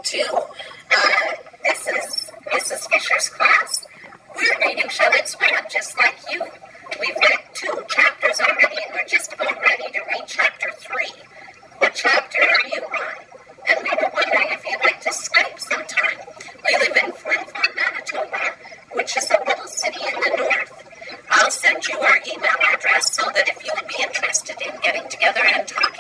to this is Mrs. Fisher's class. We're reading Charlotte's Web just like you. We've read 2 chapters already, and we're just about ready to read chapter 3. What chapter are you on? And we were wondering if you'd like to Skype sometime. We live in Flin Flon, Manitoba, which is a little city in the north. I'll send you our email address so that if you would be interested in getting together and talking